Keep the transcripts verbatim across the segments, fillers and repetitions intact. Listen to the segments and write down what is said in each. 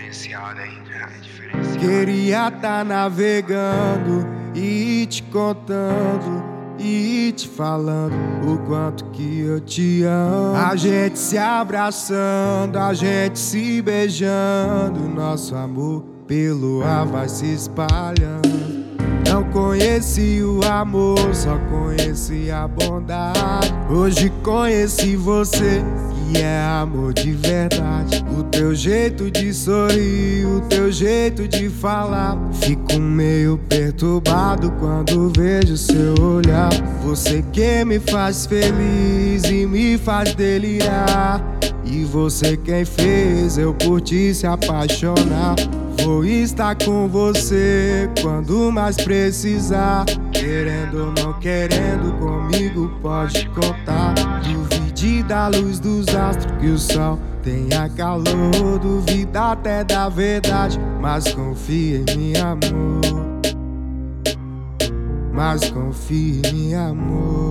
diferenciado, hein? É diferenciado. Queria tá navegando e te contando e te falando o quanto que eu te amo. A gente se abraçando, a gente se beijando, nosso amor pelo ar vai se espalhando. Não conheci o amor, só conheci a bondade. Hoje conheci você, que é amor de verdade. O teu jeito de sorrir, o teu jeito de falar. Fico meio perturbado quando vejo seu olhar. Você que me faz feliz e me faz delirar. E você quem fez eu por ti se apaixonar. Vou estar com você quando mais precisar. Querendo ou não querendo, comigo pode contar. Duvide da luz dos astros que o sol tenha calor. Duvida até da verdade, mas confia em mim, amor. Mas confia em mim, amor.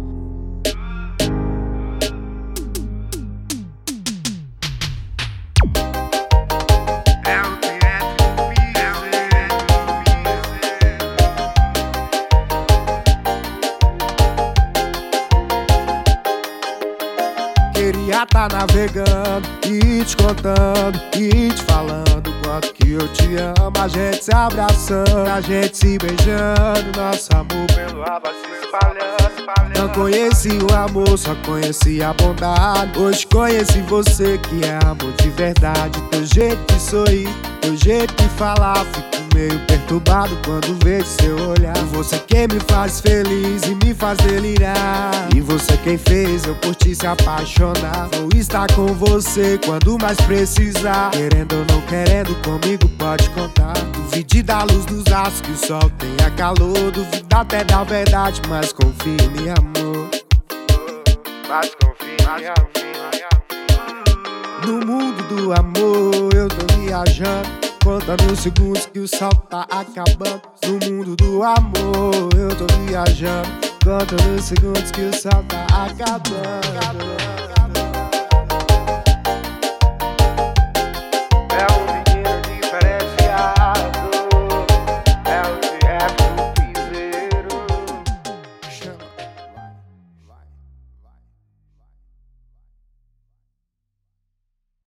Queria tá navegando e te contando e te falando o quanto que eu te amo. A gente se abraçando, a gente se beijando, nosso amor pelo ar vai se espalhando. Não conheci o amor, só conheci a bondade. Hoje conheci você, que é amor de verdade. Teu jeito de sorrir, teu jeito de falar. Fico meio perturbado quando vejo seu olhar. Você quem me faz feliz e me faz delirar. E você quem fez eu por ti se apaixonar. Vou estar com você quando mais precisar. Querendo ou não querendo, comigo pode contar. Duvide da luz dos astros que o sol tenha calor. Duvida até da verdade, mas confia em mim, amor. Mas confia em mim, amor. No mundo do amor eu tô viajando, contando os segundos que o sol tá acabando. No mundo do amor eu tô viajando, contando os segundos que o sol tá acabando.